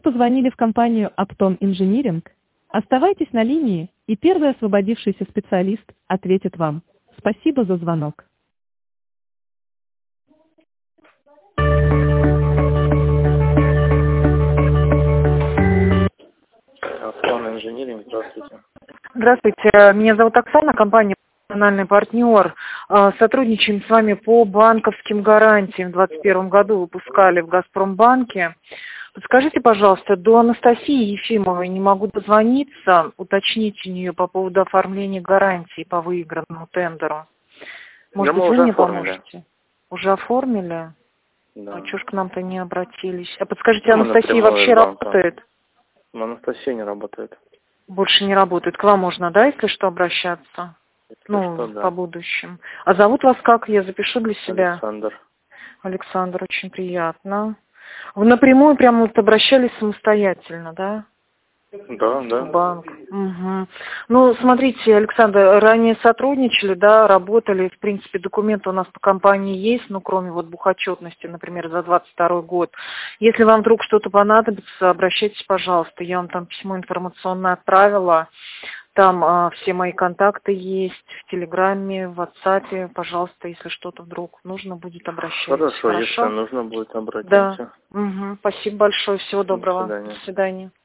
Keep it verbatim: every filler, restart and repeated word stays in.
Позвонили в компанию Upton Engineering. Оставайтесь на линии, и первый освободившийся специалист ответит вам. Спасибо за звонок. Upton Engineering, здравствуйте. Здравствуйте, меня зовут Оксана, компания «Профессиональный партнер». Сотрудничаем с вами по банковским гарантиям. В двадцать первом году выпускали в «Газпромбанке». Подскажите, пожалуйста, до Анастасии Ефимовой не могу дозвониться, уточнить у нее по поводу оформления гарантии по выигранному тендеру. Может быть, вы мне поможете? Уже оформили? Да. А чё ж к нам-то не обратились? А подскажите, Мы Анастасия вообще работает? Анастасия не работает. Больше не работает. К вам можно, да, если что, обращаться? Если Ну, что, да. по будущему. А зовут вас как? Я запишу для себя. Александр. Александр, очень приятно. Вы напрямую прямо вот обращались самостоятельно, да? Да, да. В банк. Угу. Ну, смотрите, Александр, ранее сотрудничали, да, работали, в принципе, документы у нас по компании есть, ну, кроме вот бухотчетности, например, за двадцать второй год. Если вам вдруг что-то понадобится, обращайтесь, пожалуйста, я вам там письмо информационное отправила, там а, все мои контакты есть, в Телеграме, в WhatsApp, пожалуйста, если что-то вдруг нужно будет, обращайтесь. Хорошо, Хорошо? если нужно будет, обратимся. Да. Угу. Спасибо большое, всего доброго. До свидания. До свидания.